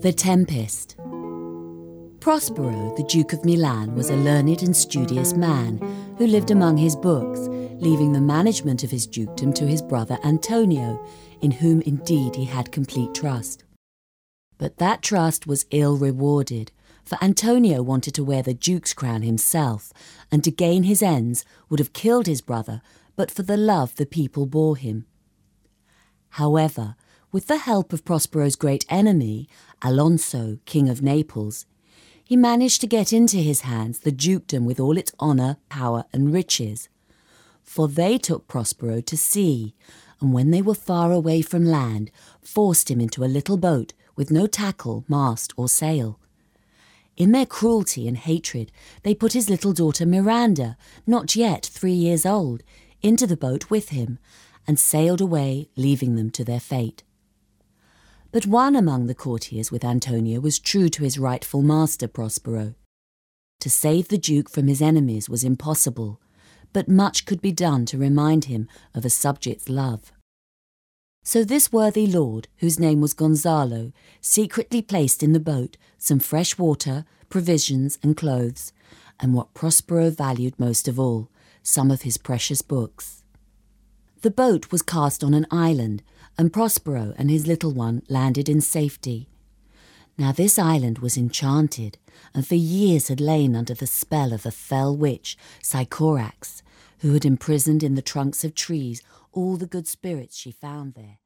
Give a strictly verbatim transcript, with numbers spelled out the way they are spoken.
The Tempest. Prospero, the Duke of Milan, was a learned and studious man who lived among his books, leaving the management of his dukedom to his brother Antonio, in whom indeed he had complete trust. But that trust was ill rewarded, for Antonio wanted to wear the duke's crown himself, and to gain his ends would have killed his brother but for the love the people bore him. However, with the help of Prospero's great enemy, Alonso, King of Naples, he managed to get into his hands the dukedom with all its honour, power and riches. For they took Prospero to sea, and when they were far away from land, forced him into a little boat with no tackle, mast or sail. In their cruelty and hatred, they put his little daughter Miranda, not yet three years old, into the boat with him, and sailed away, leaving them to their fate. But one among the courtiers with Antonio was true to his rightful master, Prospero. To save the duke from his enemies was impossible, but much could be done to remind him of a subject's love. So this worthy lord, whose name was Gonzalo, secretly placed in the boat some fresh water, provisions and clothes, and what Prospero valued most of all, some of his precious books. The boat was cast on an island, and Prospero and his little one landed in safety. Now this island was enchanted, and for years had lain under the spell of a fell witch, Sycorax, who had imprisoned in the trunks of trees all the good spirits she found there.